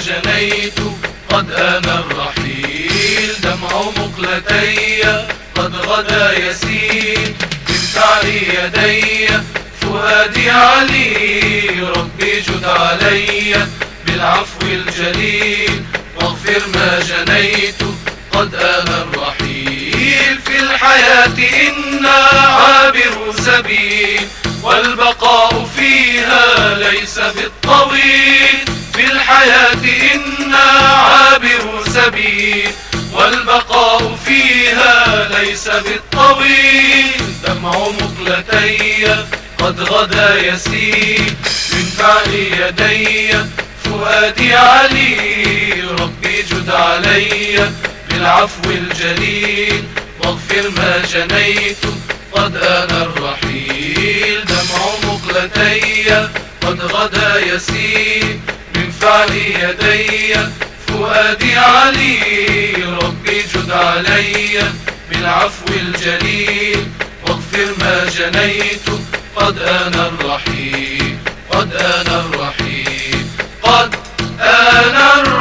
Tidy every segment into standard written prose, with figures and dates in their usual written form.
جنيت قد آن الرحيل، دمع مقلتي قد غدا يسيل، من فعل يدي فؤادي علي، ربي جد علي بالعفو الجليل، واغفر ما جنيت قد آن الرحيل. في الحياة إنا عابر سبيل، والبقاء فيها ليس بالطويل. في الحياة إنا عابر سبيل، والبقاء فيها ليس بالطويل. دمع مقلتي قد غدا يسيل، من فعل يدي فؤادي علي، ربي جد علي بالعفو الجليل، واغفر ما جنيت قد آن الرحيل. دمع مقلتي قد غدا يسيل، من فعل يدي فؤادي علي، ربي جد علي بالعفو الجليل، واغفر ما جنيت قد آن الرحيل. قد آن الرحيل، قد آن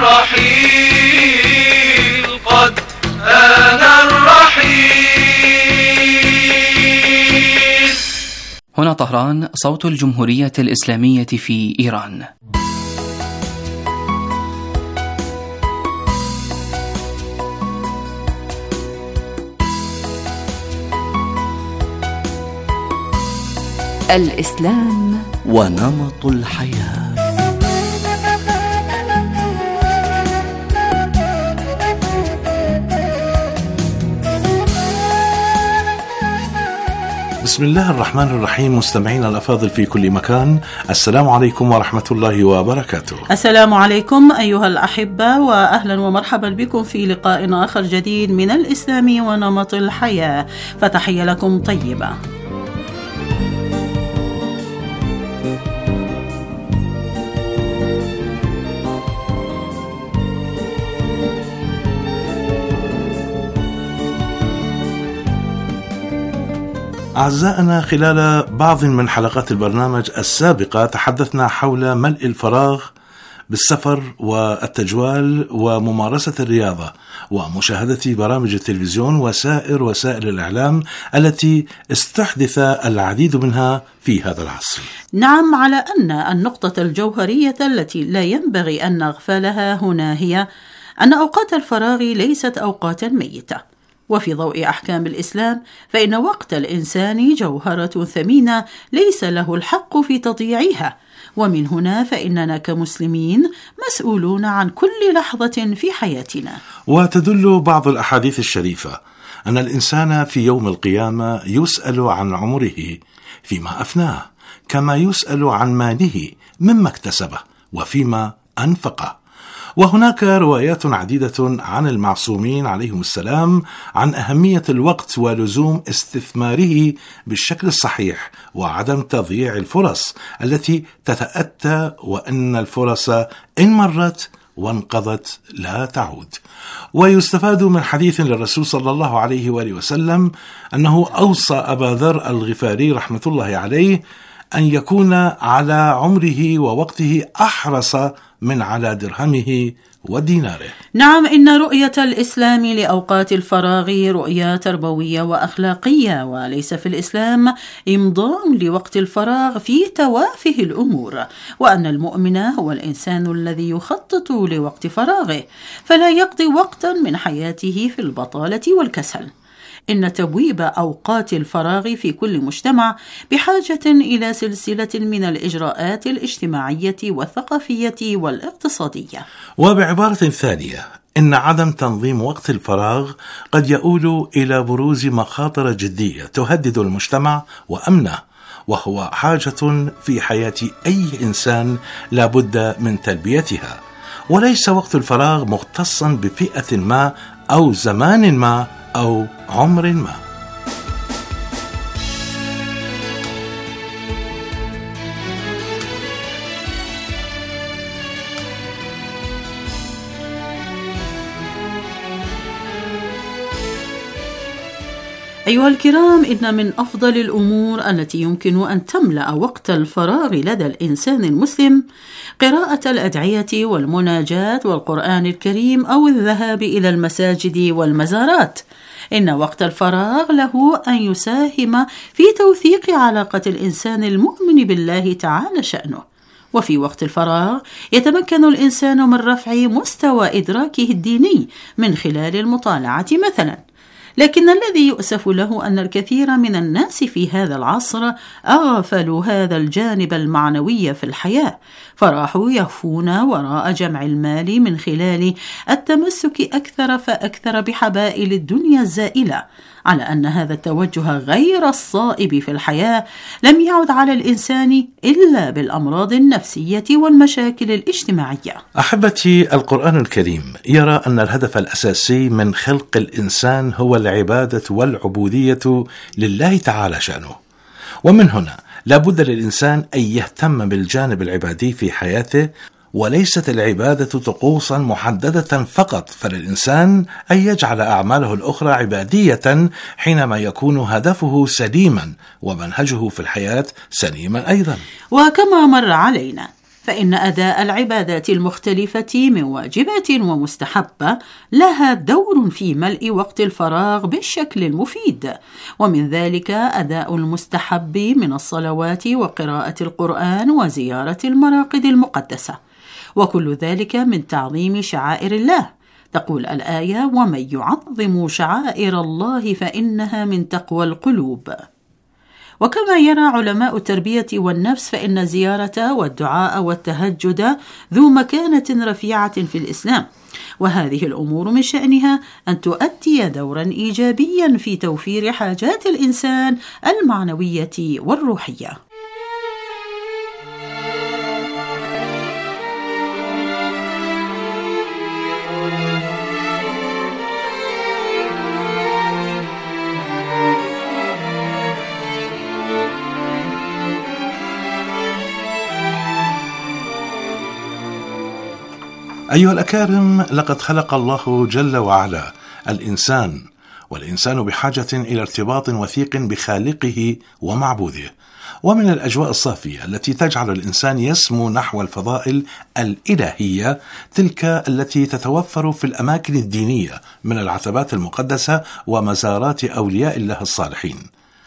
الرحيل، قد آن الرحيل. هنا طهران، صوت الجمهورية الإسلامية في إيران. الإسلام ونمط الحياة. بسم الله الرحمن الرحيم. مستمعينا الأفاضل في كل مكان، السلام عليكم ورحمة الله وبركاته. السلام عليكم أيها الأحبة، وأهلا ومرحبا بكم في لقاء آخر جديد من الإسلام ونمط الحياة، فتحية لكم طيبة. أعزائنا، خلال بعض من حلقات البرنامج السابقة تحدثنا حول ملء الفراغ بالسفر والتجوال وممارسة الرياضة ومشاهدة برامج التلفزيون وسائر وسائل الإعلام التي استحدث العديد منها في هذا العصر. نعم، على أن النقطة الجوهرية التي لا ينبغي أن نغفلها هنا هي أن أوقات الفراغ ليست أوقاتا ميتة، وفي ضوء أحكام الإسلام فإن وقت الإنسان جوهرة ثمينة ليس له الحق في تضييعها، ومن هنا فإننا كمسلمين مسؤولون عن كل لحظة في حياتنا. وتدل بعض الأحاديث الشريفة أن الإنسان في يوم القيامة يسأل عن عمره فيما أفناه، كما يسأل عن ماله مما اكتسبه وفيما أنفقه. وهناك روايات عديدة عن المعصومين عليهم السلام عن أهمية الوقت ولزوم استثماره بالشكل الصحيح وعدم تضييع الفرص التي تتأتى، وأن الفرص إن مرت وانقضت لا تعود. ويستفاد من حديث للرسول صلى الله عليه وآله وسلم أنه أوصى أبا ذر الغفاري رحمة الله عليه أن يكون على عمره ووقته أحرص من على درهمه وديناره. نعم، إن رؤية الإسلام لأوقات الفراغ رؤية تربوية وأخلاقية، وليس في الإسلام إمضاء لوقت الفراغ في توافه الأمور، وأن المؤمن هو الإنسان الذي يخطط لوقت فراغه، فلا يقضي وقتا من حياته في البطالة والكسل. إن تبويب أوقات الفراغ في كل مجتمع بحاجة إلى سلسلة من الإجراءات الاجتماعية والثقافية والاقتصادية. وبعبارة ثانية، إن عدم تنظيم وقت الفراغ قد يؤول إلى بروز مخاطر جدية تهدد المجتمع وأمنه، وهو حاجة في حياة أي إنسان لا بد من تلبيتها. وليس وقت الفراغ مختصا بفئة ما أو زمان ما أو عمر ما. أيها الكرام، إن من أفضل الأمور التي يمكن أن تملأ وقت الفراغ لدى الإنسان المسلم قراءة الأدعية والمناجات والقرآن الكريم أو الذهاب إلى المساجد والمزارات. إن وقت الفراغ له أن يساهم في توثيق علاقة الإنسان المؤمن بالله تعالى شأنه، وفي وقت الفراغ يتمكن الإنسان من رفع مستوى إدراكه الديني من خلال المطالعة مثلا. لكن الذي يؤسف له أن الكثير من الناس في هذا العصر أغفلوا هذا الجانب المعنوي في الحياة، فراحوا يهفون وراء جمع المال من خلال التمسك أكثر فأكثر بحبائل الدنيا الزائلة، على أن هذا التوجه غير الصائب في الحياة لم يعد على الإنسان إلا بالأمراض النفسية والمشاكل الاجتماعية. أحبتي، القرآن الكريم يرى أن الهدف الأساسي من خلق الإنسان هو العبادة والعبودية لله تعالى شأنه، ومن هنا لابد للإنسان أن يهتم بالجانب العبادي في حياته، وليست العبادة طقوسا محددة فقط، فللإنسان أن يجعل أعماله الأخرى عبادية حينما يكون هدفه سليما ومنهجه في الحياة سليما أيضا. وكما مر علينا فإن أداء العبادات المختلفة من واجبات ومستحبة لها دور في ملء وقت الفراغ بالشكل المفيد، ومن ذلك أداء المستحب من الصلوات وقراءة القرآن وزيارة المراقد المقدسة، وكل ذلك من تعظيم شعائر الله. تقول الآية: ومن يعظم شعائر الله فإنها من تقوى القلوب. وكما يرى علماء التربية والنفس فإن الزيارة والدعاء والتهجد ذو مكانة رفيعة في الإسلام، وهذه الأمور من شأنها أن تؤدي دورا إيجابيا في توفير حاجات الإنسان المعنوية والروحية. أيها الأكارم، لقد خلق الله جل وعلا الإنسان، والإنسان بحاجة إلى ارتباط وثيق بخالقه ومعبوده، ومن الأجواء الصافية التي تجعل الإنسان يسمو نحو الفضائل الإلهية تلك التي تتوفر في الأماكن الدينية من العتبات المقدسة ومزارات أولياء الله الصالحين.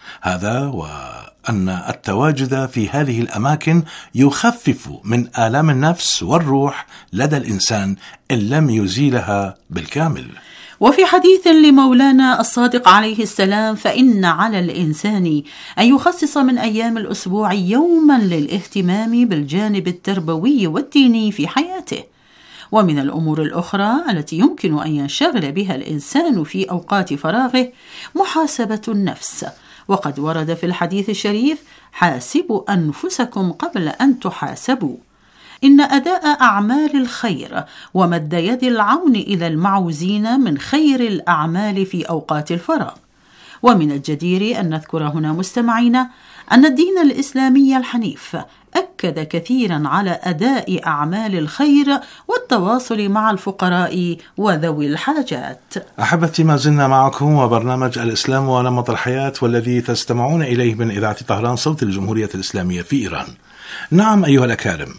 هذا وأن التواجد في هذه الأماكن يخفف من آلام النفس والروح لدى الإنسان إن لم يزيلها بالكامل. وفي حديث لمولانا الصادق عليه السلام: فإن على الإنسان أن يخصص من أيام الأسبوع يوما للاهتمام بالجانب التربوي والديني في حياته. ومن الأمور الأخرى التي يمكن أن ينشغل بها الإنسان في أوقات فراغه محاسبة النفس، وقد ورد في الحديث الشريف: حاسبوا أنفسكم قبل أن تحاسبوا. إن أداء أعمال الخير ومد يد العون إلى المعوزين من خير الأعمال في أوقات الفراغ. ومن الجدير أن نذكر هنا مستمعينا أن الدين الإسلامي الحنيف أكد كثيرا على أداء أعمال الخير والتواصل مع الفقراء وذوي الحاجات. أحبتي، ما زلنا معكم وبرنامج الإسلام ونمط الحياة، والذي تستمعون إليه من إذاعة طهران صوت الجمهورية الإسلامية في إيران. نعم أيها الأكارم،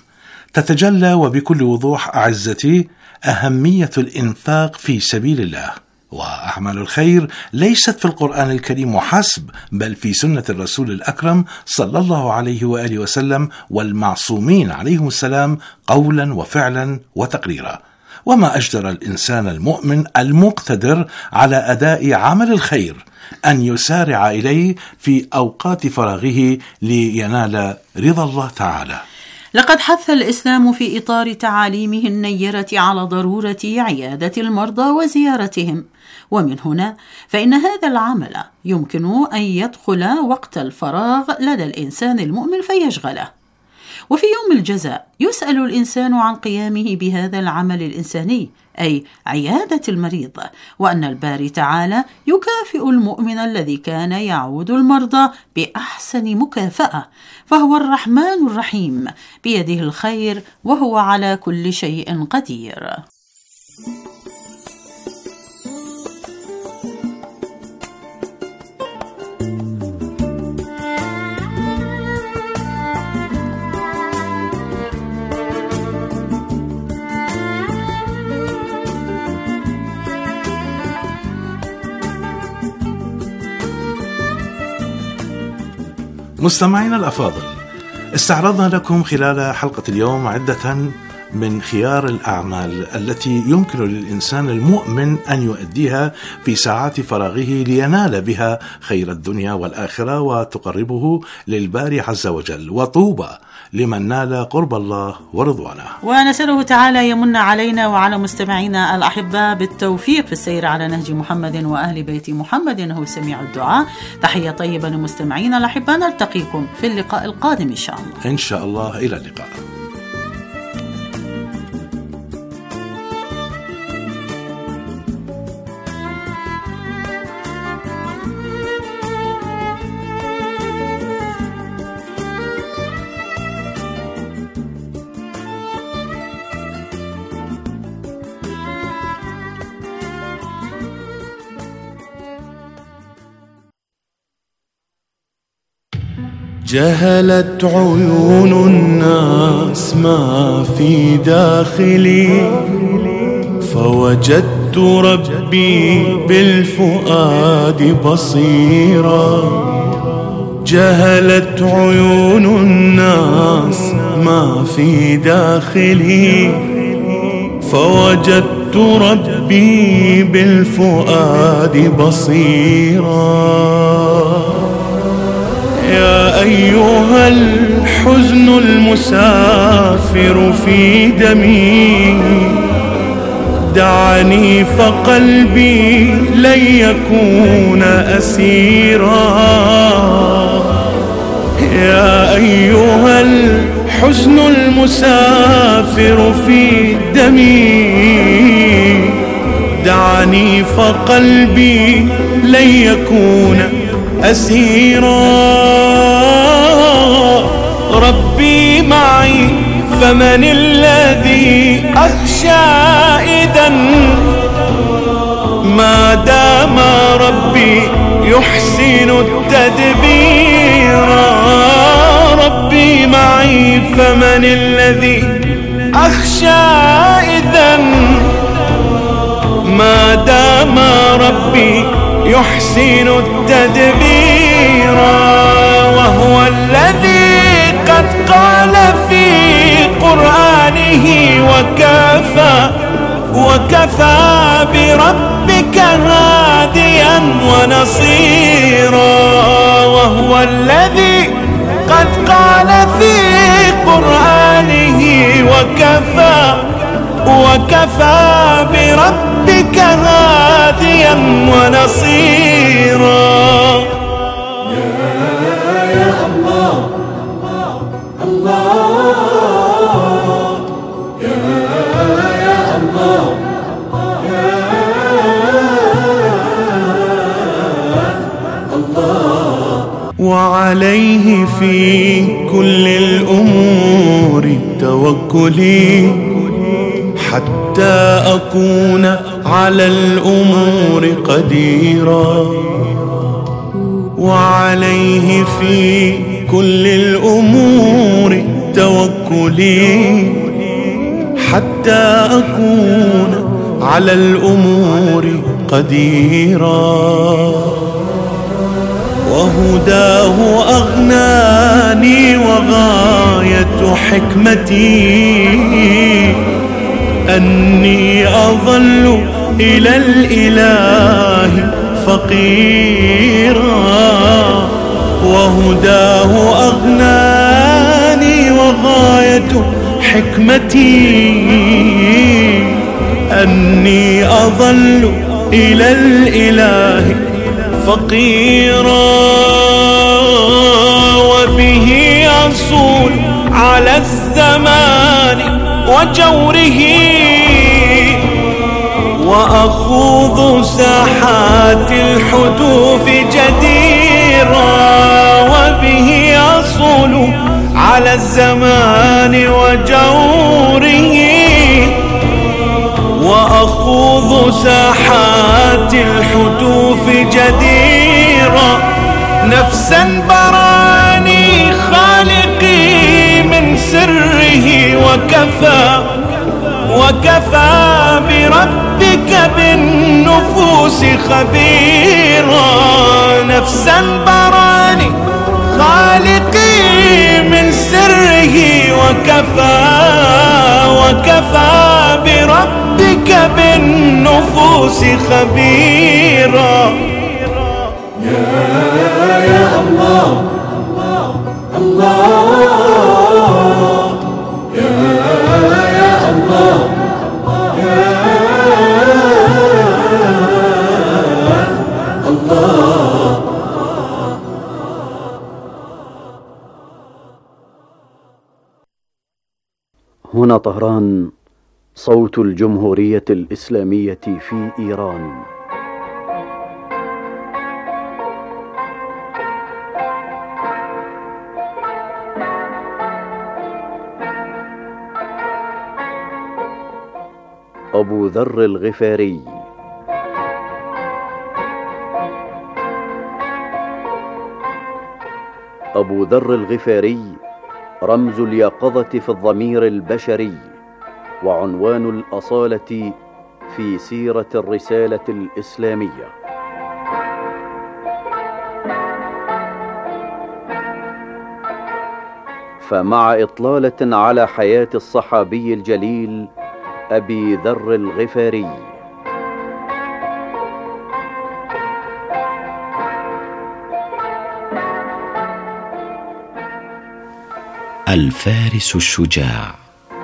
تتجلى وبكل وضوح أعزتي أهمية الإنفاق في سبيل الله، وأعمال الخير ليست في القرآن الكريم وحسب، بل في سنة الرسول الأكرم صلى الله عليه وآله وسلم والمعصومين عليهم السلام قولا وفعلا وتقريرا. وما أجدر الإنسان المؤمن المقتدر على أداء عمل الخير أن يسارع إليه في أوقات فراغه لينال رضا الله تعالى. لقد حث الإسلام في إطار تعاليمه النيرة على ضرورة عيادة المرضى وزيارتهم، ومن هنا فإن هذا العمل يمكن أن يدخل وقت الفراغ لدى الإنسان المؤمن فيشغله. وفي يوم الجزاء يسأل الإنسان عن قيامه بهذا العمل الإنساني، أي عيادة المريض، وأن الباري تعالى يكافئ المؤمن الذي كان يعود المرضى بأحسن مكافأة، فهو الرحمن الرحيم بيده الخير وهو على كل شيء قدير. مستمعينا الأفاضل، استعرضنا لكم خلال حلقة اليوم عدة من خيار الأعمال التي يمكن للإنسان المؤمن أن يؤديها في ساعات فراغه لينال بها خير الدنيا والآخرة وتقربه للباري عز وجل، وطوبى لمن نال قرب الله ورضوانه. ونسأله تعالى يمن علينا وعلى مستمعينا الأحباء بالتوفيق في السير على نهج محمد وأهل بيت محمد، هو سميع الدعاء. تحية طيبة لمستمعينا الأحباء، نلتقيكم في اللقاء القادم إن شاء الله. إن شاء الله، إلى اللقاء. جهلت عيون الناس ما في داخلي، فوجدت ربي بالفؤاد بصيرا. جهلت عيون الناس ما في داخلي، فوجدت ربي بالفؤاد بصيرا. يا أيها الحزن المسافر في دمي، دعني فقلبي لن يكون أسيرا. يا أيها الحزن المسافر في دمي، دعني فقلبي لن يكون أسيرا. ربي معي فمن الذي أخشى إذن، ما دام ربي يحسن التدبير. ربي معي فمن الذي أخشى إذن، ما دام ربي يحسن التدبير. وهو الذي قد قال في قرآنه وكفى بربك هاديا ونصيرا. وهو الذي قد قال في قرآنه وكفى بربك هاديا ونصيرا. يا الله الله، يا الله، يا الله. وعليه في كل الأمور توكلي، حتى أكون على الأمور قديرا. وعليه في كل الأمور توكلي، حتى أكون على الأمور قديرا. وهداه أغناني وغاية حكمتي، أني أظل إلى الإله فقيرا. وهداه أغناني وغاية حكمتي، أني أظل إلى الإله فقيرا. وبه أصول على الزمان وجوره، وأخوض ساحات الحدوث جديرا. وبه أصول على الزمان وجوره، وأخوض ساحات الحدوث جديرا. نفسا براني خالقي من سره، وكفى بربك بالنفوس خبيرا. نفسا براني خالقي وكفى بربك بالنفوس خبيرا. يا الله الله، يا الله الله. هنا طهران، صوت الجمهورية الإسلامية في إيران. أبو ذر الغفاري. أبو ذر الغفاري رمز اليقظة في الضمير البشري، وعنوان الأصالة في سيرة الرسالة الإسلامية. فمع إطلالة على حياة الصحابي الجليل أبي ذر الغفاري. الفارس الشجاع.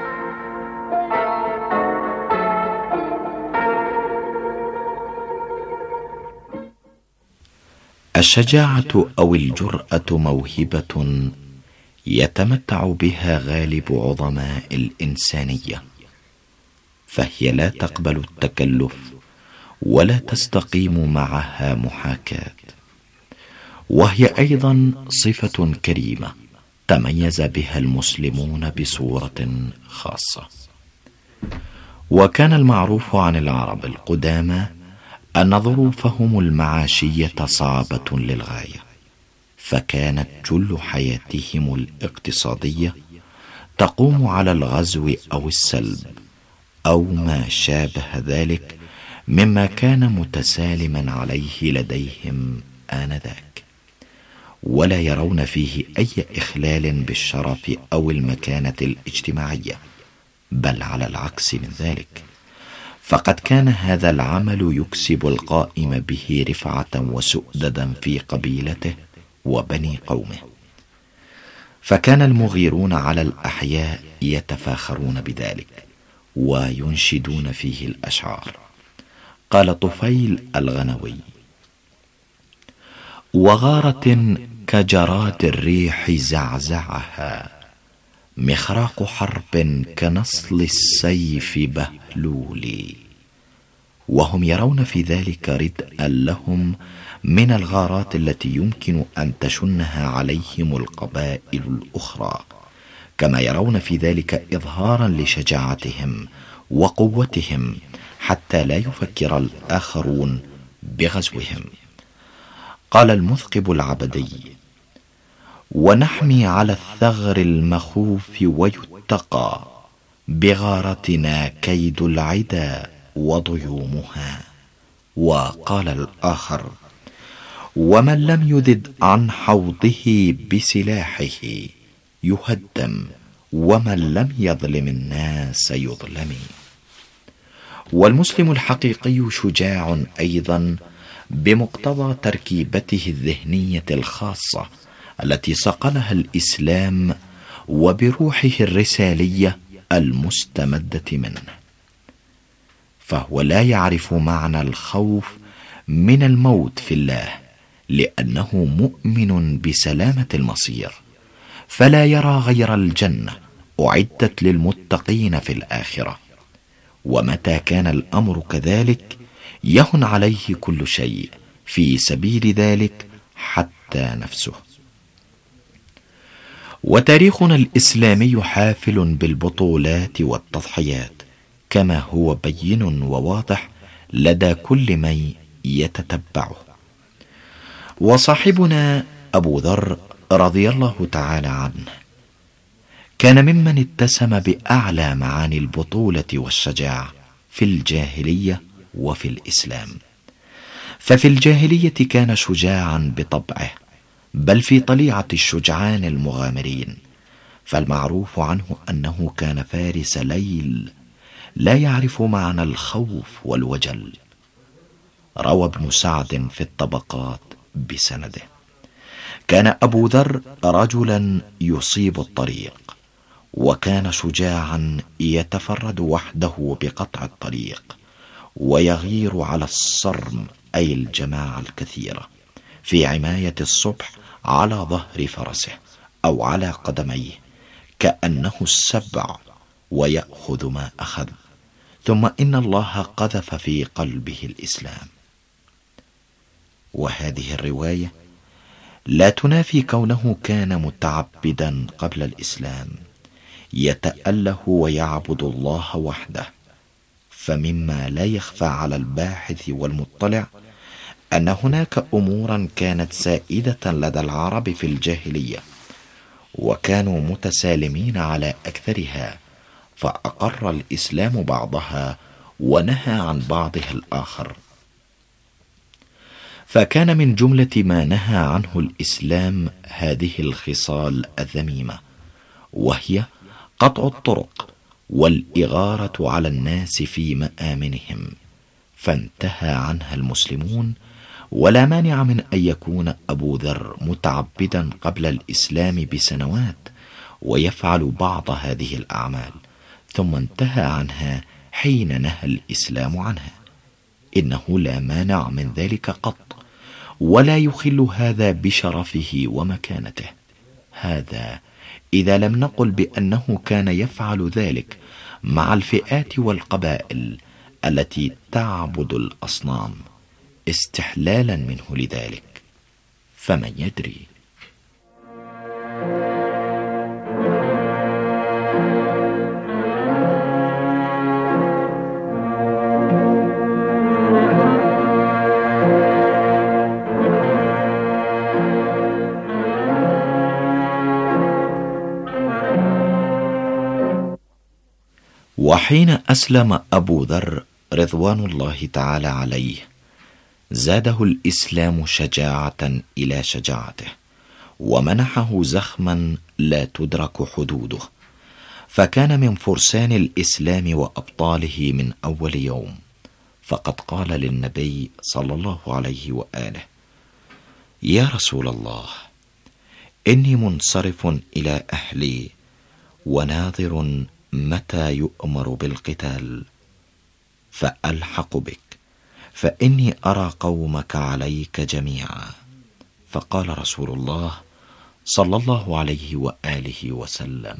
الشجاعة أو الجرأة موهبة يتمتع بها غالب عظماء الإنسانية، فهي لا تقبل التكلف ولا تستقيم معها محاكاة، وهي أيضا صفة كريمة تميز بها المسلمون بصورة خاصة. وكان المعروف عن العرب القدامى أن ظروفهم المعاشية صعبة للغاية، فكانت جل حياتهم الاقتصادية تقوم على الغزو أو السلب أو ما شابه ذلك مما كان متسالما عليه لديهم آنذاك، ولا يرون فيه أي إخلال بالشرف أو المكانة الاجتماعية، بل على العكس من ذلك، فقد كان هذا العمل يكسب القائم به رفعة وسؤددا في قبيلته وبني قومه. فكان المغيرون على الأحياء يتفاخرون بذلك وينشدون فيه الأشعار. قال طفيل الغنوي: وغارة كجراد الريح زعزعها، مخراق حرب كنصل السيف بهلولي. وهم يرون في ذلك ردءا لهم من الغارات التي يمكن أن تشنها عليهم القبائل الأخرى، كما يرون في ذلك إظهارا لشجاعتهم وقوتهم حتى لا يفكر الآخرون بغزوهم. قال المثقب العبدي: ونحمي على الثغر المخوف ويتقى، بغارتنا كيد العدا وضيومها. وقال الآخر: ومن لم يذد عن حوضه بسلاحه يهدم، ومن لم يظلم الناس يظلم. والمسلم الحقيقي شجاع أيضا بمقتضى تركيبته الذهنية الخاصة التي صقلها الإسلام وبروحه الرسالية المستمدة منه، فهو لا يعرف معنى الخوف من الموت في الله، لأنه مؤمن بسلامة المصير، فلا يرى غير الجنة أعدت للمتقين في الآخرة. ومتى كان الأمر كذلك يهن عليه كل شيء في سبيل ذلك حتى نفسه. وتاريخنا الإسلامي حافل بالبطولات والتضحيات، كما هو بين وواضح لدى كل من يتتبعه. وصاحبنا أبو ذر رضي الله تعالى عنه كان ممن اتسم بأعلى معاني البطولة والشجاعة في الجاهلية وفي الإسلام. ففي الجاهلية كان شجاعا بطبعه، بل في طليعة الشجعان المغامرين، فالمعروف عنه أنه كان فارس ليل لا يعرف معنى الخوف والوجل. روى ابن سعد في الطبقات بسنده: كان أبو ذر رجلا يصيب الطريق، وكان شجاعا يتفرد وحده بقطع الطريق، ويغير على الصرم أي الجماعة الكثيرة في عماية الصبح على ظهر فرسه أو على قدميه كأنه السبع، ويأخذ ما أخذ، ثم إن الله قذف في قلبه الإسلام. وهذه الرواية لا تنافي كونه كان متعبدا قبل الإسلام، يتأله ويعبد الله وحده. فمما لا يخفى على الباحث والمطلع أن هناك أمورا كانت سائدة لدى العرب في الجاهلية، وكانوا متسالمين على أكثرها، فأقر الإسلام بعضها ونهى عن بعضها الآخر. فكان من جملة ما نهى عنه الإسلام هذه الخصال الذميمة، وهي قطع الطرق والإغارة على الناس في مآمنهم، فانتهى عنها المسلمون. ولا مانع من أن يكون أبو ذر متعبدا قبل الإسلام بسنوات ويفعل بعض هذه الأعمال، ثم انتهى عنها حين نهى الإسلام عنها. إنه لا مانع من ذلك قط، ولا يخل هذا بشرفه ومكانته. هذا إذا لم نقل بأنه كان يفعل ذلك مع الفئات والقبائل التي تعبد الأصنام استحلالا منه لذلك، فمن يدري. وحين أسلم أبو ذر رضوان الله تعالى عليه زاده الإسلام شجاعة إلى شجاعته، ومنحه زخما لا تدرك حدوده، فكان من فرسان الإسلام وأبطاله من أول يوم. فقد قال للنبي صلى الله عليه وآله: يا رسول الله، إني منصرف إلى أهلي وناظر متى يؤمر بالقتال فألحق بك، فإني أرى قومك عليك جميعا. فقال رسول الله صلى الله عليه وآله وسلم: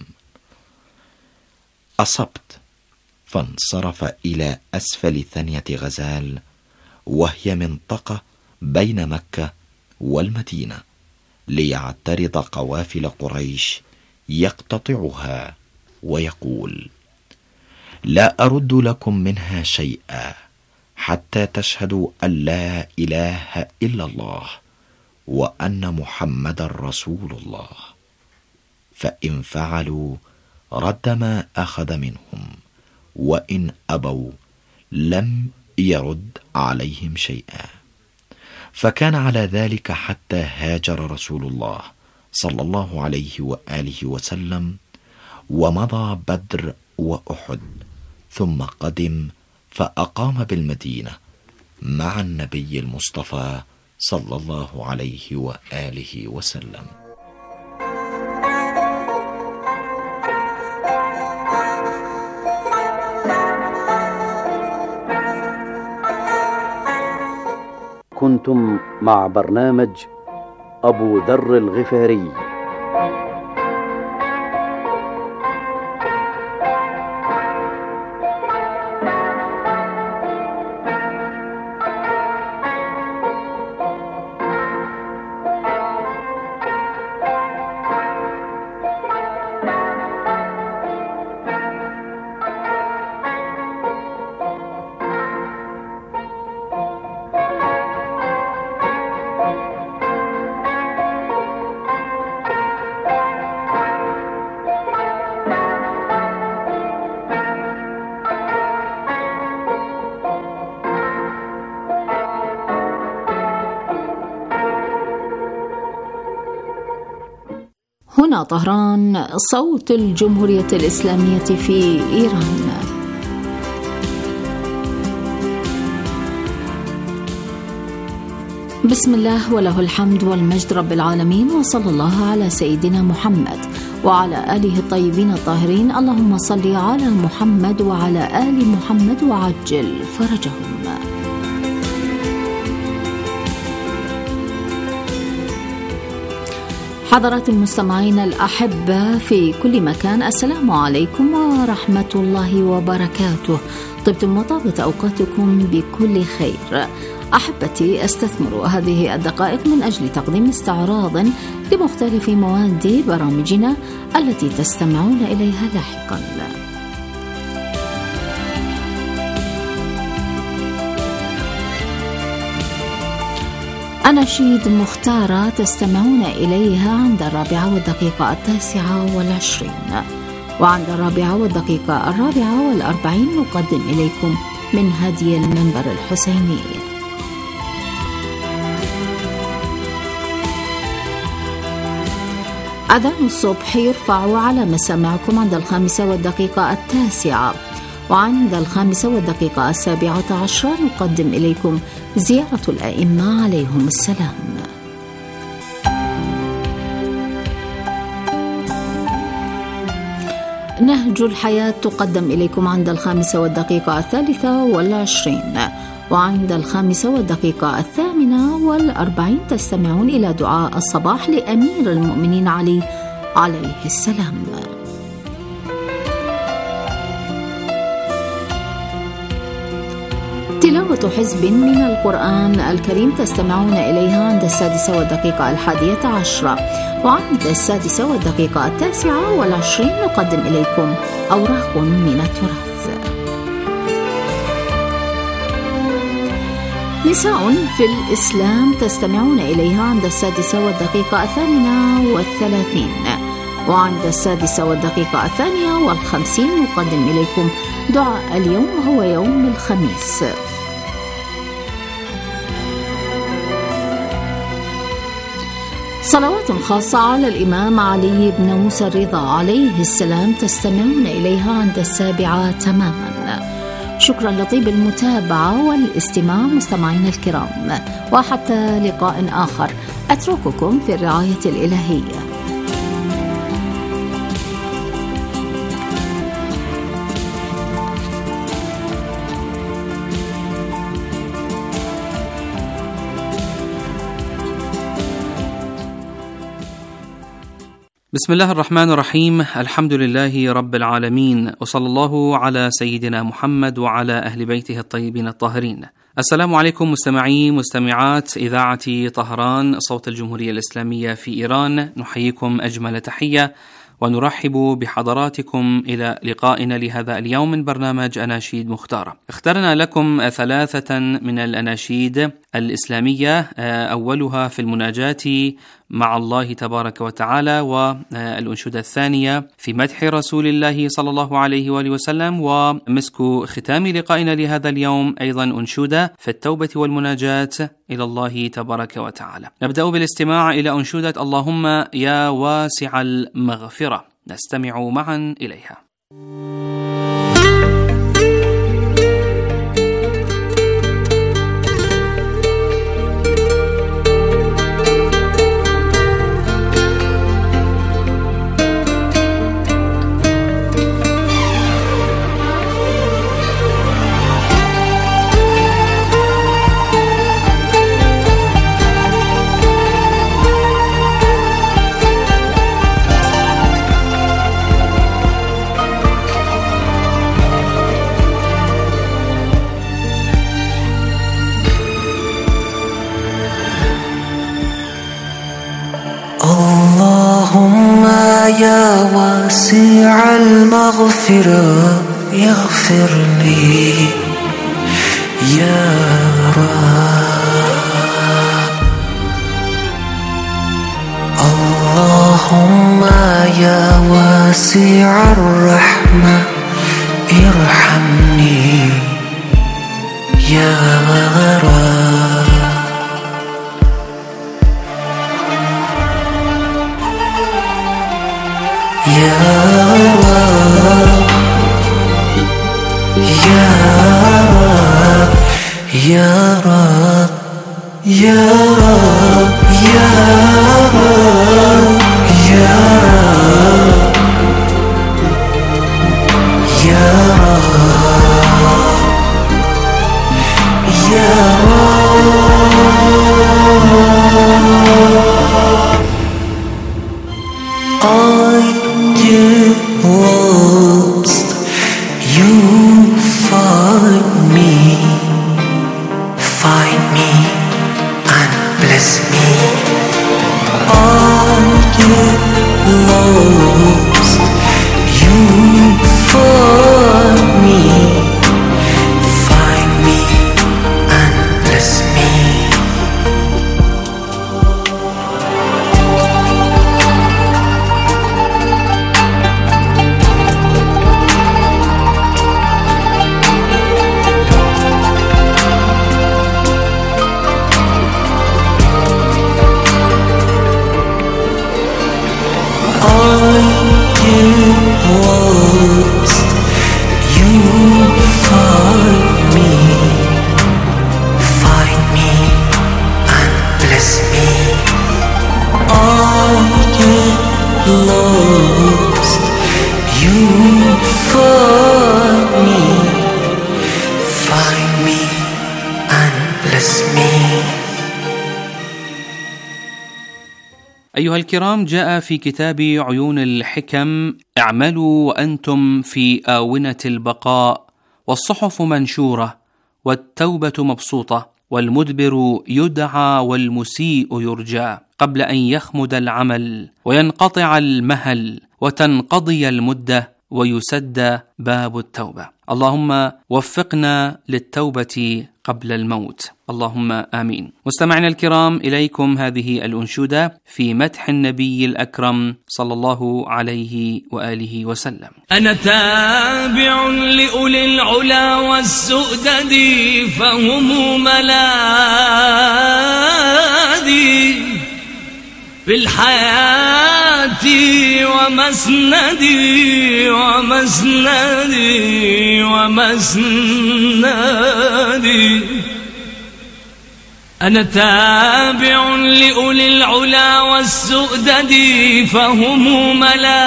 أصبت. فانصرف إلى أسفل ثنية غزال، وهي منطقة بين مكة والمدينة، ليعترض قوافل قريش يقتطعها، ويقول: لا أرد لكم منها شيئا حتى تشهدوا أن لا إله إلا الله وأن محمد رسول الله. فإن فعلوا رد ما أخذ منهم، وإن أبوا لم يرد عليهم شيئا. فكان على ذلك حتى هاجر رسول الله صلى الله عليه وآله وسلم، ومضى بدر وأحد، ثم قدم فأقام بالمدينة مع النبي المصطفى صلى الله عليه وآله وسلم. كنتم مع برنامج أبو ذر الغفاري. هنا طهران، صوت الجمهورية الإسلامية في إيران. بسم الله وله الحمد والمجد رب العالمين، وصلى الله على سيدنا محمد وعلى آله الطيبين الطاهرين. اللهم صل على محمد وعلى آل محمد وعجل فرجهم. حضرات المستمعين الأحبة في كل مكان، السلام عليكم ورحمة الله وبركاته. طبتم وطابت أوقاتكم بكل خير. أحبتي، أستثمر هذه الدقائق من أجل تقديم استعراض لمختلف مواد برامجنا التي تستمعون إليها لاحقا. أناشيد مختارة تستمعون إليها عند 4:09:20، وعند 4:40 نقدم إليكم من هدي المنبر الحسيني. أذان الصبح يرفع على مسامعكم عند 5:09، وعند 5:17 نقدم إليكم زيارة الأئمة عليهم السلام. نهج الحياة تقدم إليكم عند 5:23، وعند 5:48 تستمعون إلى دعاء الصباح لأمير المؤمنين علي عليه السلام. تلاوة حزب من القرآن الكريم تستمعون إليها عند 6:11، وعند 6:29 نقدم إليكم أوراق من التراث. نساء في الإسلام تستمعون إليها عند 6:38، وعند 6:52 نقدم إليكم دعاء اليوم وهو يوم الخميس. صلوات خاصة على الإمام علي بن موسى الرضا عليه السلام تستمعون إليها عند 7 تماما. شكرا لطيب المتابعة والاستماع مستمعين الكرام، وحتى لقاء آخر أترككم في الرعاية الإلهية. بسم الله الرحمن الرحيم. الحمد لله رب العالمين، وصلى الله على سيدنا محمد وعلى أهل بيته الطيبين الطاهرين. السلام عليكم مستمعي مستمعات إذاعة طهران، صوت الجمهورية الإسلامية في إيران. نحييكم أجمل تحية ونرحب بحضراتكم إلى لقائنا لهذا اليوم من برنامج أناشيد مختارة. اخترنا لكم 3 من الأناشيد الإسلامية، أولها في المناجاة مع الله تبارك وتعالى، والأنشودة الثانية في مدح رسول الله صلى الله عليه وآله وسلم، ومسك ختام لقائنا لهذا اليوم أيضا أنشودة في التوبة والمناجاة إلى الله تبارك وتعالى. نبدأ بالاستماع إلى أنشودة اللهم يا واسع المغفرة، نستمع معا إليها. اللهم يا واسع المغفرة اغفر لي يا رب. اللهم يا واسع الرحمة ارحمني يا رب. يا رب يا رب يا رب يا رب يا رب يا رب. I get lost, you find me and bless me. I get lost, you find me and bless me. أيها الكرام، جاء في كتاب عيون الحكم: اعملوا وأنتم في آونة البقاء، والصحف منشورة، والتوبة مبسوطة، والمدبر يدعى والمسيء يرجى، قبل أن يخمد العمل وينقطع المهل وتنقضي المدة ويسد باب التوبة. اللهم وفقنا للتوبة قبل الموت، اللهم آمين. مستمعينا الكرام، إليكم هذه الأنشودة في مدح النبي الأكرم صلى الله عليه وآله وسلم. أنا تابع لأولي العلا والسؤدد، فهم ملاذي في الحياة ومسندي ومسندي ومسندي. أنا تابع لأولي العلا والسؤدد، فهم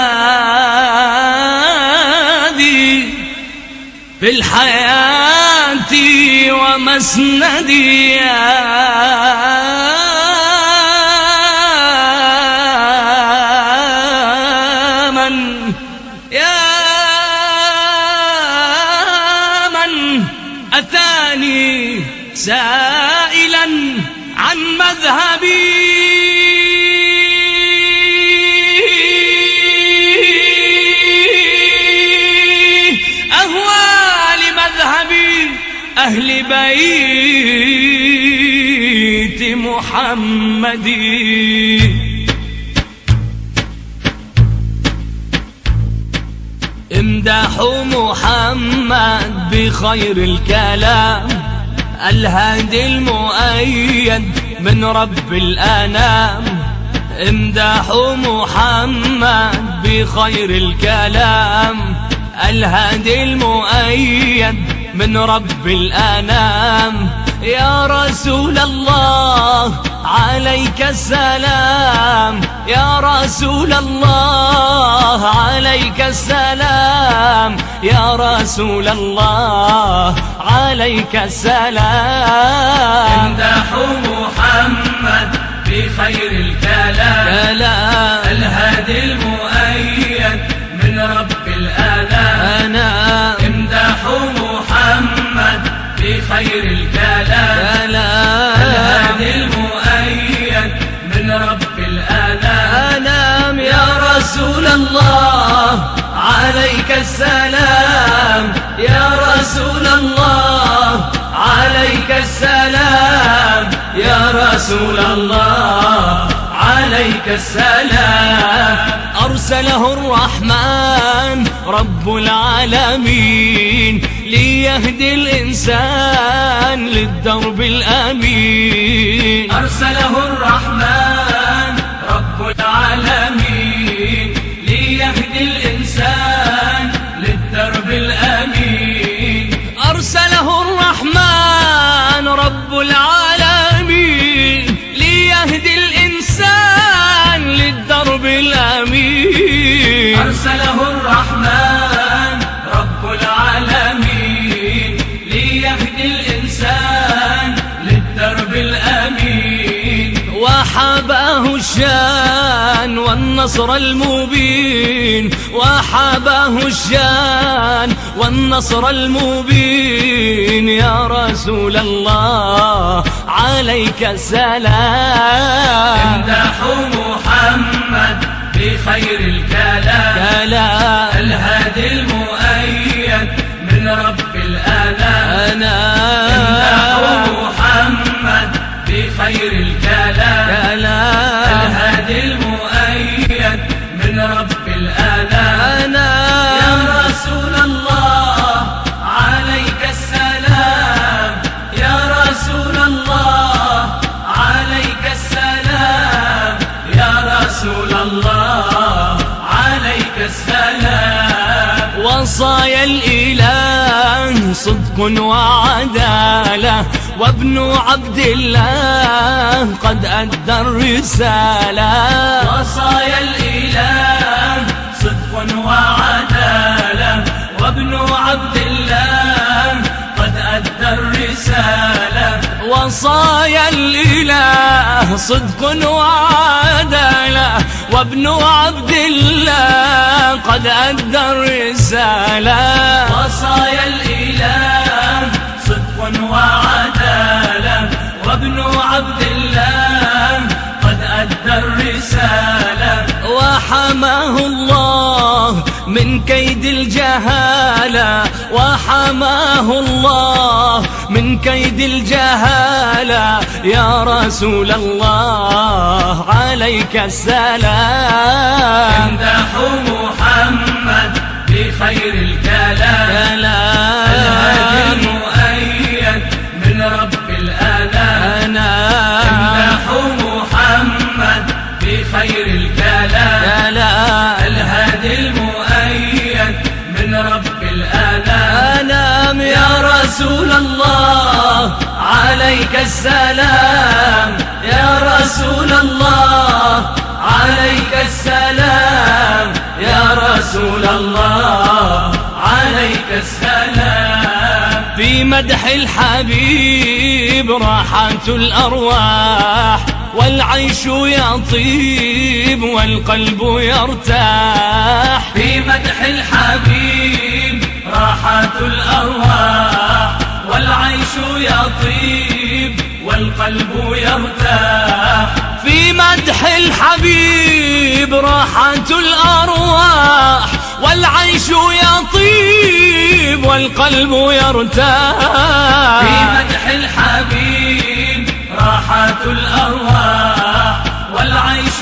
ملاذي في الحياة ومسندي. أتاني سائلا عن مذهبي، أهوى لمذهبي أهل بيت محمد. امدح محمد بخير الكلام، الهادي المؤيد من رب الأنام. امدح محمد بخير الكلام، الهادي المؤيد من رب الأنام. يا رسول الله عليك السلام، يا رسول الله عليك السلام، يا رسول الله عليك السلام. امدح محمد بخير الكلام، الهادي المؤيد من رب الأنام. امدح محمد بخير الكلام، الهادي المؤيد من رب الأنام. يا رسول الله عليك السلام، يا رسول الله عليك السلام، يا رسول الله عليك السلام. أرسله الرحمن رب العالمين ليهدي الإنسان للدرب الأمين. أرسله الرحمن رب العالمين ليهدي الإنسان للدرب الأمين. أرسله الرحمن العالمين ليهدي الإنسان للدرب الأمين. أرسله الرحمن رب العالمين ليهدي الإنسان للدرب الأمين. وحباه الشان والنصر المبين، وحباه الشان والنصر المبين. يا رسول الله عليك السلام. امدحوا محمد بخير الكلام، الهادي المؤيد من رب الآلام. امدحوا محمد بخير الكلام، الهادي المؤيد من رب الآلام. يا رسول الله عليك السلام، يا رسول الله عليك السلام، يا رسول الله عليك السلام. وصايا الإله صدق وعدالة، وابن عبد الله قد أدى الرسالة. وصايا الإله صدق وعدالة، وابن عبد الله قد أدى الرسالة. وصايا الإله صدق وعدالة، وابن عبد الله قد أدى الرسالة. وصايا الإله صدق وعدالة، وابن عبد الله قد أدى الرسالة. وحماه الله من كيد الجهالة، وحماه الله من كيد الجهالة. يا رسول الله عليك السلام. امدحوا محمد بخير الكلام، الهادي المؤيد من رب الآلام. امدحوا محمد بخير الكلام، الهادي المؤيد من رب الآلام. يا رسول الله عليك السلام، يا رسول الله عليك السلام، يا رسول الله عليك السلام. في مدح الحبيب راحة الأرواح، والعيش يطيب والقلب يرتاح. في مدح الحبيب راحة الأرواح، والعيش يطيب والقلب يرتاح. في مدح الحبيب راحة الأرواح، والعيش يطيب والقلب يرتاح. في مدح الحبيب راحة الأرواح، والعيش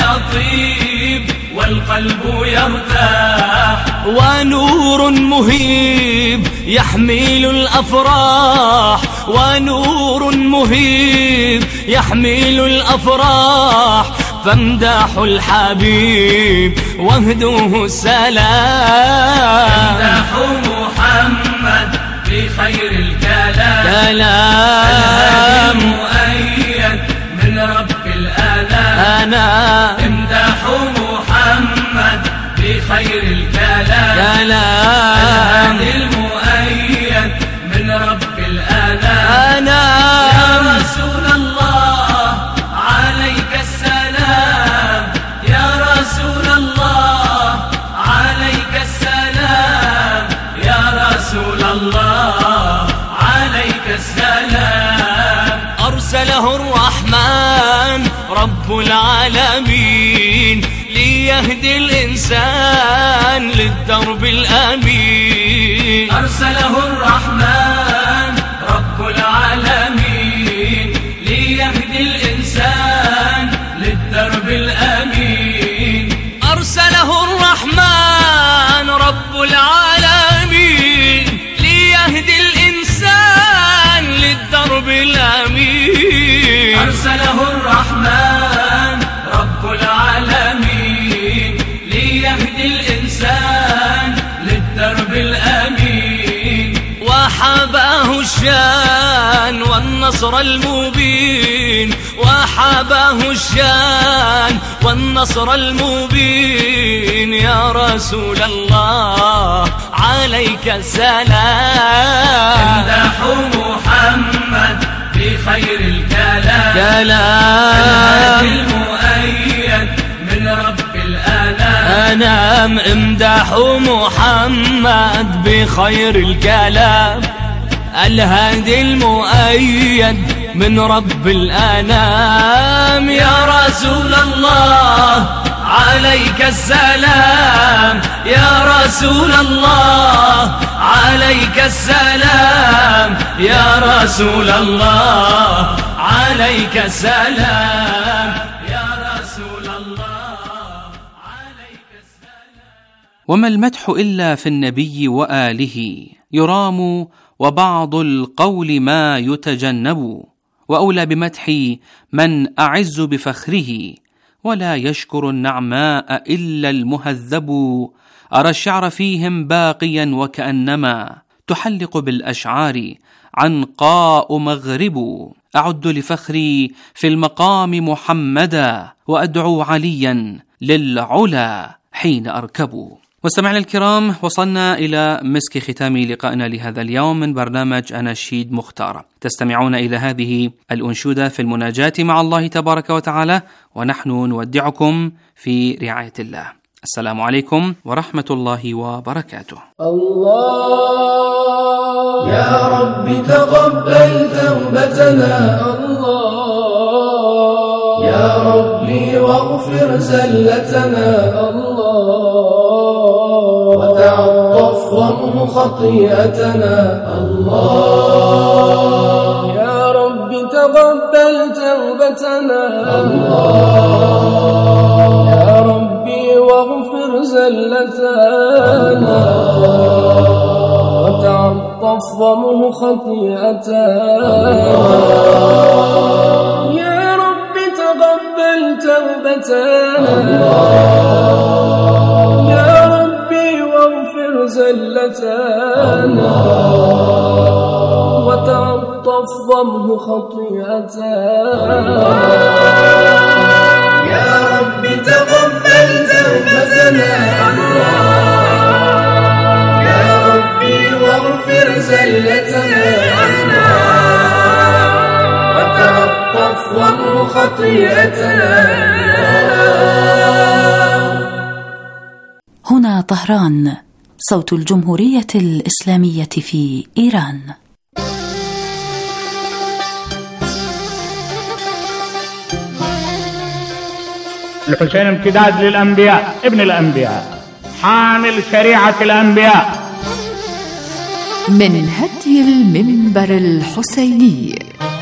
يطيب والقلب يرتاح. ونور مهيب يحمل الأفراح، ونور مهيب يحمل الأفراح. فامدحوا الحبيب واهدوه السلام. امدحوا محمد بخير الكلام، الهادي المؤيد من رب الآلام. امدحوا محمد بخير الكلام، الهادي المؤيد من رب الآلام. يا رسول الله عليك السلام، يا رسول الله عليك السلام، يا رسول الله عليك السلام. أرسله الرحمن رب العالمين ليهدي الإنسان للدرب الأمين. أرسله الرحمن رب العالمين ليهدي الإنسان للدرب الأمين. أرسله الرحمن رب العالمين ليهدي الإنسان للدرب الأمين. أرسله الرحمن رب العالمين ليهدي الإنسان للدرب الأمين. وحباه والنصر المبين وحابه الشان والنصر المبين يا رسول الله عليك السلام. امدح محمد بخير الكلام كلام المؤيد من رب الأنام. امدح محمد بخير الكلام الهادي المؤيد من رب الأنام. يا رسول الله عليك السلام يا رسول الله عليك السلام يا رسول الله عليك السلام يا رسول الله عليك السلام. وما المدح إلا في النبي وآله يرام وبعض القول ما يتجنب وأولى بمدح من أعز بفخره ولا يشكر النعماء إلا المهذب. أرى الشعر فيهم باقيا وكأنما تحلق بالأشعار عنقاء مغرب. أعد لفخري في المقام محمدا وأدعو عليا للعلا حين أركب. مستمعينا الكرام، وصلنا إلى مسك ختام لقائنا لهذا اليوم من برنامج أناشيد مختارة. تستمعون إلى هذه الأنشودة في المناجاة مع الله تبارك وتعالى، ونحن نودعكم في رعاية الله. السلام عليكم ورحمة الله وبركاته. الله يا رب تقبل توبتنا، الله يا ربي واغفر زلتنا، الله وتعطف وامه خطيئتنا، الله يا رب تقبل توبتنا، الله يا ربي واغفر زلتنا، وتعطف وامه خطيئتنا، يا رب تقبل توبتنا، يا ربي واغفر زلتنا، وتعطف وامه خطيئتنا، يا رب تقبل توبتنا، يا ربي واغفر زلتنا، وتعطف وامه خطيئتنا. هنا طهران، صوت الجمهورية الإسلامية في إيران. الحسين امتداد للأنبياء، ابن الأنبياء، حامل شريعة الأنبياء. من هدي المنبر الحسيني.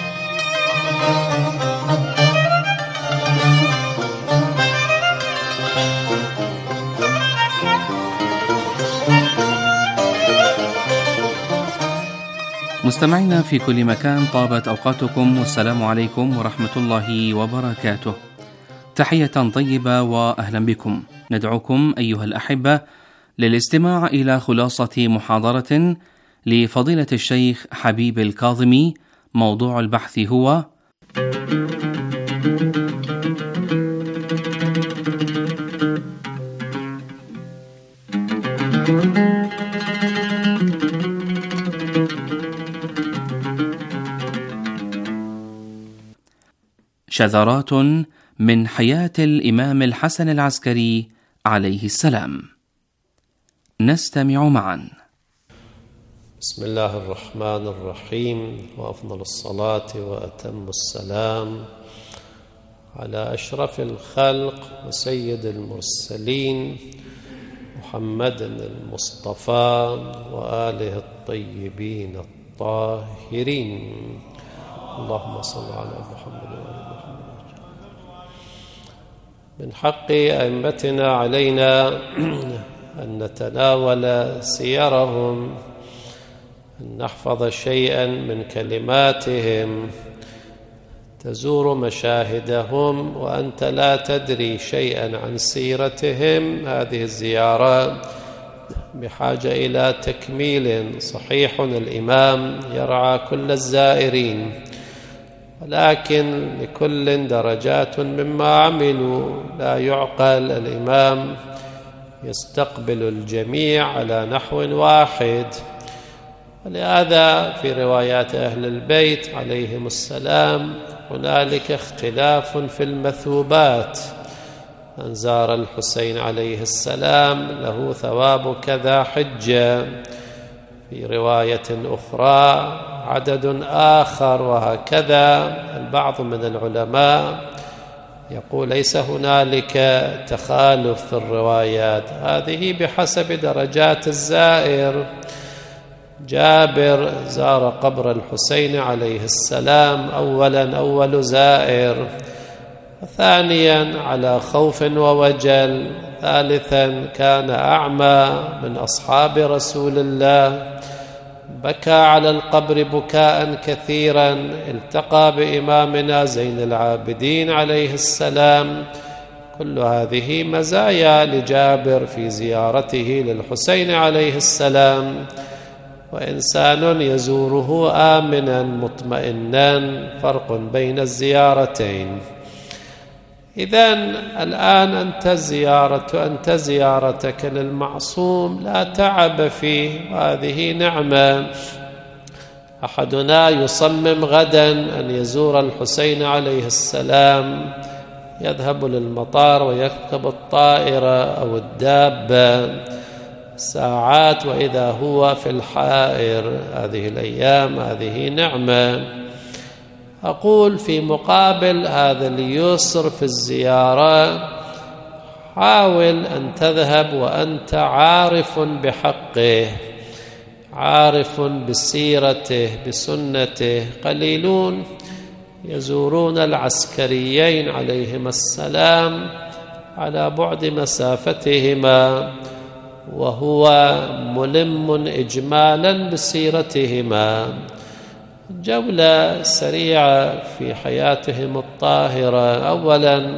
مستمعينا في كل مكان، طابت أوقاتكم، والسلام عليكم ورحمة الله وبركاته. تحية طيبة وأهلا بكم. ندعوكم أيها الأحبة للاستماع إلى خلاصة محاضرة لفضيلة الشيخ حبيب الكاظمي. موضوع البحث هو شذرات من حياة الإمام الحسن العسكري عليه السلام. نستمع معا. بسم الله الرحمن الرحيم، وأفضل الصلاة وأتم السلام على أشرف الخلق وسيد المرسلين محمد المصطفى وآله الطيبين الطاهرين. اللهم صل على محمد وآل محمد. من حق أئمتنا علينا أن نتناول سيرهم، أن نحفظ شيئا من كلماتهم تزور مشاهدهم، وأنت لا تدري شيئا عن سيرتهم. هذه الزيارة بحاجة إلى تكميل صحيح. الإمام يرعى كل الزائرين، ولكن لكل درجات مما عملوا، لا يعقل الإمام يستقبل الجميع على نحو واحد. ولهذا في روايات أهل البيت عليهم السلام هنالك اختلاف في المثوبات. من زار الحسين عليه السلام له ثواب كذا حجة، في رواية أخرى عدد آخر، وهكذا. البعض من العلماء يقول ليس هنالك تخالف في الروايات، هذه بحسب درجات الزائر. جابر زار قبر الحسين عليه السلام أولا، أول زائر، ثانيا على خوف ووجل، ثالثا كان أعمى من أصحاب رسول الله، بكى على القبر بكاء كثيرا، التقى بإمامنا زين العابدين عليه السلام. كل هذه مزايا لجابر في زيارته للحسين عليه السلام. وإنسان يزوره آمنا مطمئنا، فرق بين الزيارتين. إذن الآن أنت زيارتك للمعصوم لا تعب فيه، وهذه نعمة. أحدنا يصمم غدا أن يزور الحسين عليه السلام، يذهب للمطار ويركب الطائرة أو الدابة ساعات وإذا هو في الحائر. هذه الأيام هذه نعمة. أقول في مقابل هذا اليسر في الزيارة، حاول أن تذهب وأنت عارف بحقه، عارف بسيرته بسنته. قليلون يزورون العسكريين عليهما السلام على بعد مسافتهما، وهو ملم إجمالا بسيرتهما. جولة سريعة في حياتهم الطاهرة. أولا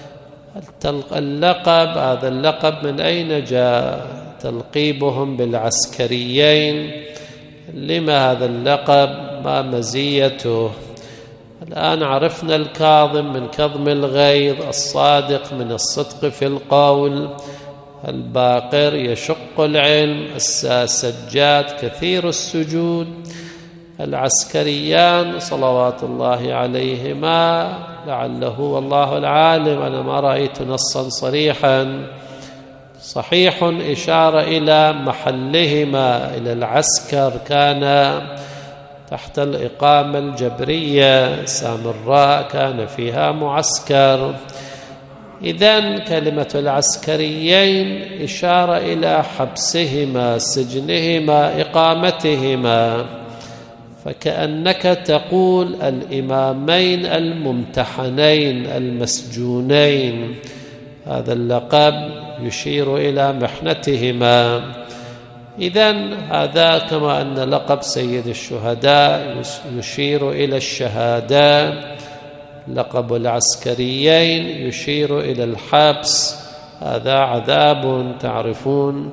اللقب، هذا اللقب من أين جاء؟ تلقيبهم بالعسكريين. لما هذا اللقب؟ ما مزيته؟ الآن عرفنا الكاظم من كظم الغيظ، الصادق من الصدق في القول، الباقر يشق العلم، السجاد كثير السجود. العسكريان صلوات الله عليهما، لعله والله العالم، أنا ما رأيت نصا صريحا، صحيح إشارة إلى محلهما، إلى العسكر، كان تحت الإقامة الجبرية، سامراء كان فيها معسكر. إذن كلمة العسكريين إشارة إلى حبسهما، سجنهما، إقامتهما. فكأنك تقول الإمامين الممتحنين المسجونين. هذا اللقب يشير إلى محنتهما. إذن هذا كما أن لقب سيد الشهداء يشير إلى الشهادة، لقب العسكريين يشير إلى الحبس، هذا عذاب. تعرفون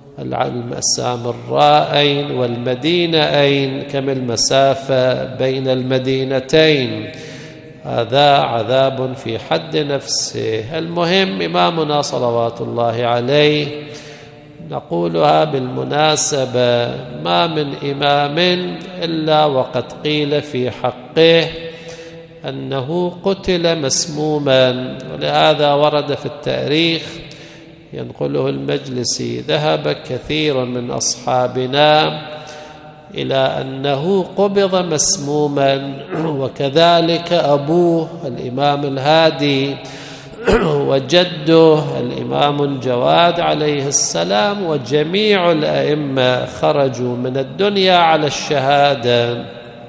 السامراءين والمدينتين كم المسافة بين المدينتين، هذا عذاب في حد نفسه. المهم إمامنا صلوات الله عليه، نقولها بالمناسبة، ما من إمام إلا وقد قيل في حقه أنه قتل مسموما. ولهذا ورد في التاريخ ينقله المجلسي، ذهب كثير من أصحابنا إلى أنه قبض مسموما، وكذلك أبوه الإمام الهادي وجده الإمام الجواد عليه السلام، وجميع الأئمة خرجوا من الدنيا على الشهادة.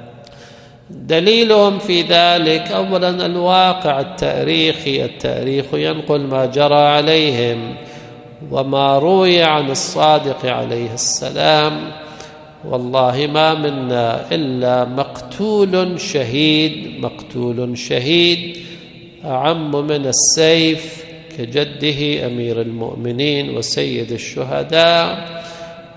دليلهم في ذلك أولا الواقع التاريخي، التاريخ ينقل ما جرى عليهم وما روي عن الصادق عليه السلام. والله ما منا إلا مقتول شهيد، مقتول شهيد أعم من السيف، كجده أمير المؤمنين وسيد الشهداء،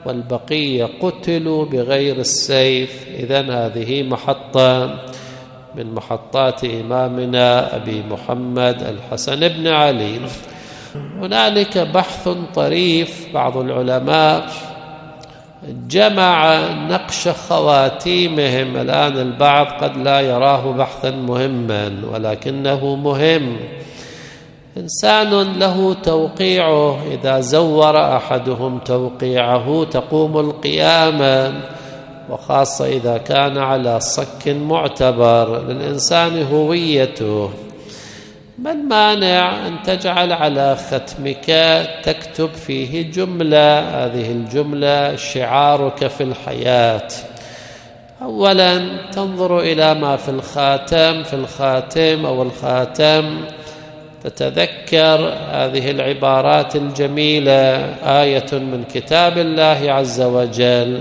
والبقية قتلوا بغير السيف. إذن هذه محطة من محطات إمامنا أبي محمد الحسن بن علي. هنالك بحث طريف، بعض العلماء جمع نقش خواتيمهم. الآن البعض قد لا يراه بحثا مهما، ولكنه مهم. إنسان له توقيعه، إذا زور أحدهم توقيعه تقوم القيامة، وخاصة إذا كان على صك معتبر للإنسان هويته. ما المانع أن تجعل على ختمك تكتب فيه جملة، هذه الجملة شعارك في الحياة. أولا تنظر إلى ما في الخاتم أو الخاتم، تتذكر هذه العبارات الجميلة، آية من كتاب الله عز وجل.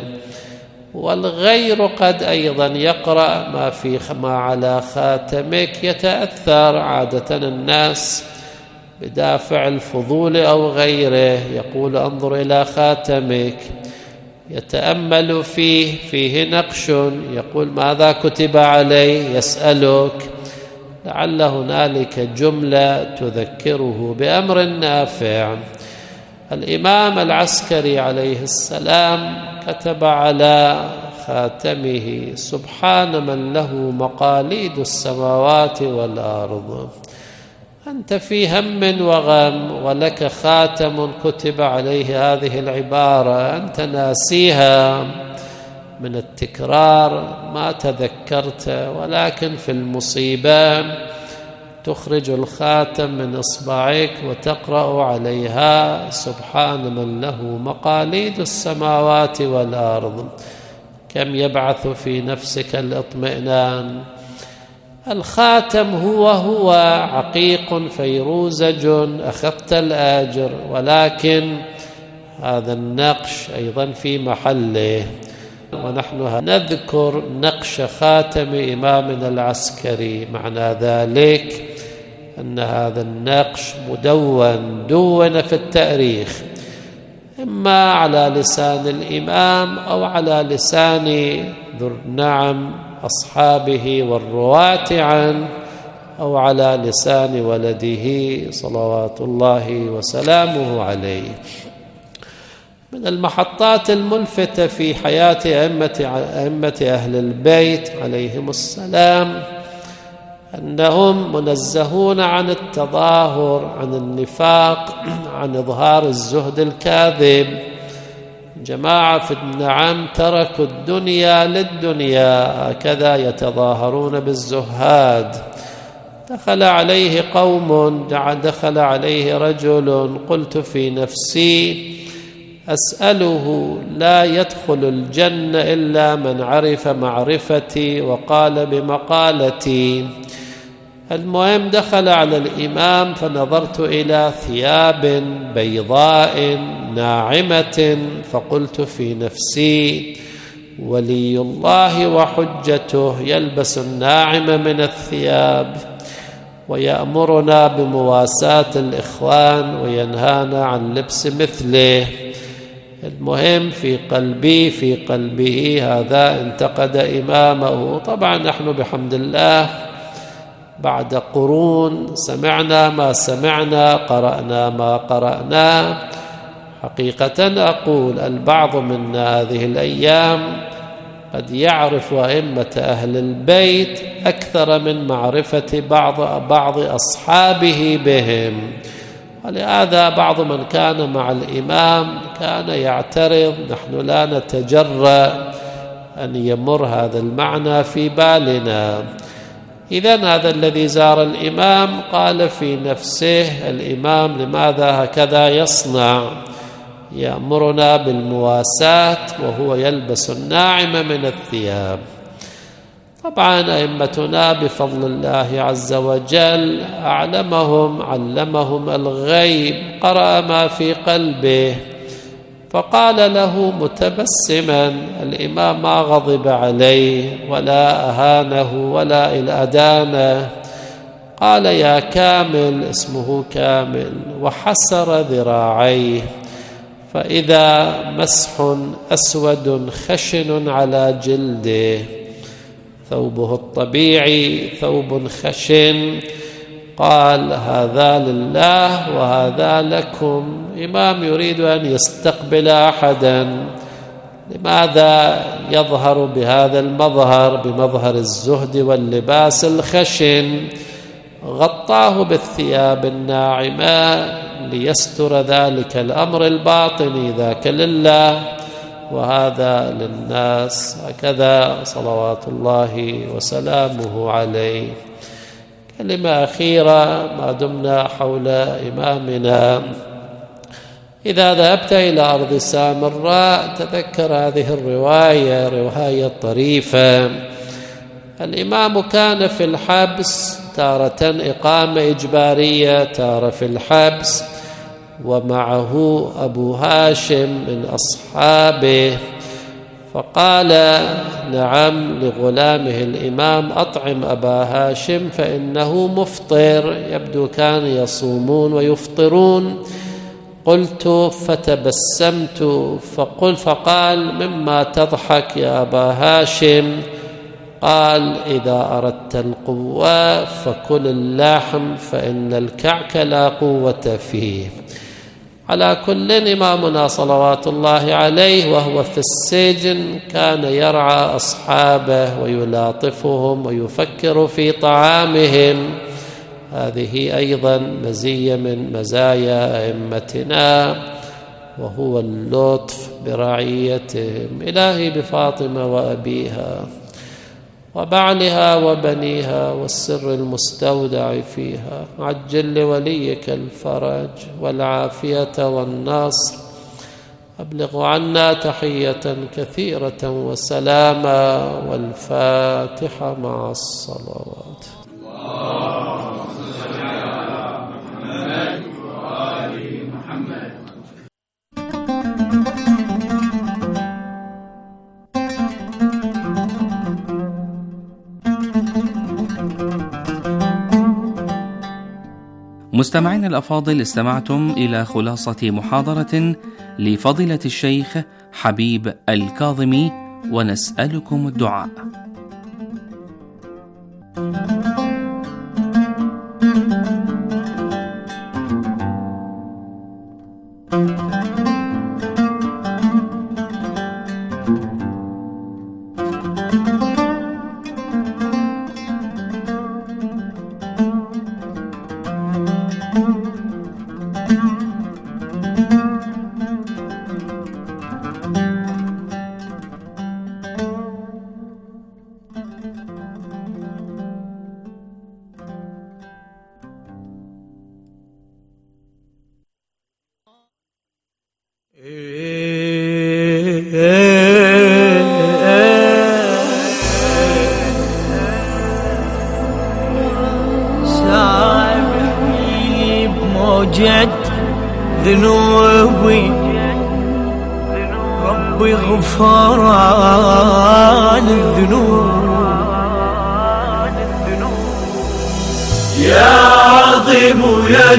والغير قد أيضا يقرأ ما على خاتمك، يتأثر. عادة الناس بدافع الفضول أو غيره يقول انظر إلى خاتمك، يتأمل فيه نقش، يقول ماذا كتب عليه، يسألك، لعل هنالك جملة تذكره بأمر نافع. الإمام العسكري عليه السلام كتب على خاتمه سبحان من له مقاليد السماوات والأرض. أنت في هم وغم ولك خاتم كتب عليه هذه العبارة، أنت ناسيها من التكرار، ما تذكرت، ولكن في المصيبة تخرج الخاتم من إصبعك وتقرأ عليها سبحان من له مقاليد السماوات والأرض. كم يبعث في نفسك الاطمئنان. الخاتم هو عقيق فيروزج، أخذت الأجر، ولكن هذا النقش أيضا في محله. ونحن نذكر نقش خاتم إمامنا العسكري، معنى ذلك أن هذا النقش دون في التاريخ، إما على لسان الإمام أو على لسان أصحابه والرواة عنه، أو على لسان ولده صلوات الله وسلامه عليه. من المحطات الملفتة في حياة أئمة أهل البيت عليهم السلام أنهم منزهون عن التظاهر، عن النفاق، عن إظهار الزهد الكاذب. جماعة في النعم تركوا الدنيا للدنيا، هكذا يتظاهرون بالزهاد. دخل عليه رجل، قلت في نفسي أسأله لا يدخل الجنة إلا من عرف معرفتي وقال بمقالتي. المهم دخل على الإمام، فنظرت إلى ثياب بيضاء ناعمة، فقلت في نفسي ولي الله وحجته يلبس الناعم من الثياب، ويأمرنا بمواساة الإخوان وينهانا عن لبس مثله. المهم في قلبه هذا انتقد إمامه. طبعا نحن بحمد الله بعد قرون سمعنا ما سمعنا، قرأنا ما قرأنا. حقيقة أقول البعض منا هذه الأيام قد يعرف أئمة أهل البيت أكثر من معرفة بعض أصحابه بهم. ولهذا بعض من كان مع الإمام كان يعترض، نحن لا نتجرأ أن يمر هذا المعنى في بالنا. إذن هذا الذي زار الإمام قال في نفسه الإمام لماذا هكذا يصنع؟ يأمرنا بالمواساة وهو يلبس الناعم من الثياب. طبعا أئمتنا بفضل الله عز وجل علمهم الغيب، قرأ ما في قلبه، فقال له متبسما، الإمام ما غضب عليه ولا أهانه ولا أدانه، قال يا كامل، اسمه كامل، وحسر ذراعيه، فإذا مسح أسود خشن على جلده، ثوبه الطبيعي ثوب خشن، قال هذا لله وهذا لكم. إمام يريد أن يستقبل أحدا، لماذا يظهر بهذا المظهر، بمظهر الزهد واللباس الخشن؟ غطاه بالثياب الناعمة ليستر ذلك الأمر الباطني، ذاك لله وهذا للناس. هكذا صلوات الله وسلامه عليه. كلمة أخيرة ما دمنا حول إمامنا، إذا ذهبت إلى أرض سامراء تذكر هذه الرواية، رواية طريفة. الإمام كان في الحبس، تارة إقامة إجبارية، تارة في الحبس، ومعه أبو هاشم من أصحابه، فقال نعم لغلامه الإمام أطعم أبا هاشم فإنه مفطر، يبدو كان يصومون ويفطرون. قلت فتبسمت فقال مما تضحك يا أبا هاشم؟ قال إذا أردت القوة فكل اللحم فإن الكعك لا قوة فيه. على كل، إمامنا صلوات الله عليه وهو في السجن كان يرعى أصحابه ويلاطفهم ويفكر في طعامهم. هذه أيضا مزية من مزايا أئمتنا، وهو اللطف برعيتهم. إلهي بفاطمة وأبيها وبعلها وبنيها والسر المستودع فيها، عجل لوليك الفرج والعافية والنصر. أبلغ عنا تحية كثيرة وسلاما، والفاتحة مع الصلوات. مستمعين الأفاضل، استمعتم إلى خلاصة محاضرة لفضيلة الشيخ حبيب الكاظمي، ونسألكم الدعاء. سامحني بموجة ذنوبي، ربي غفران الذنوب. يا عظيم يا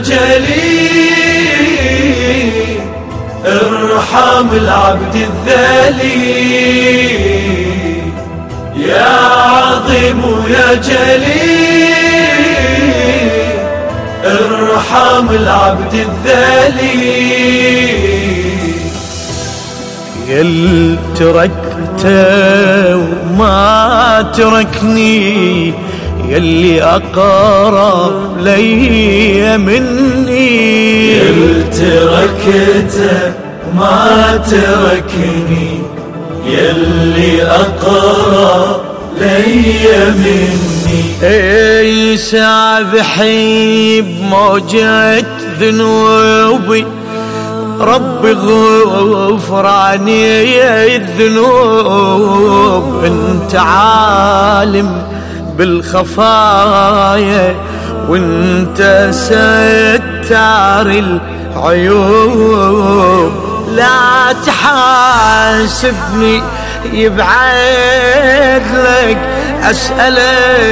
جليل ارحم العبد الذليل. يا عظيم يا جليل ارحم العبد الذليل. يل تركته وما تركني، يلي أقرب لي مني. يل تركته ما تركني، يلي أقرب لي مني. اي سابحي بموجة ذنوبي، ربي غفراني الذنوب. انت عالم بالخفايا وانت ستار العيوب. لا تحاسبني يبعد لك أسألك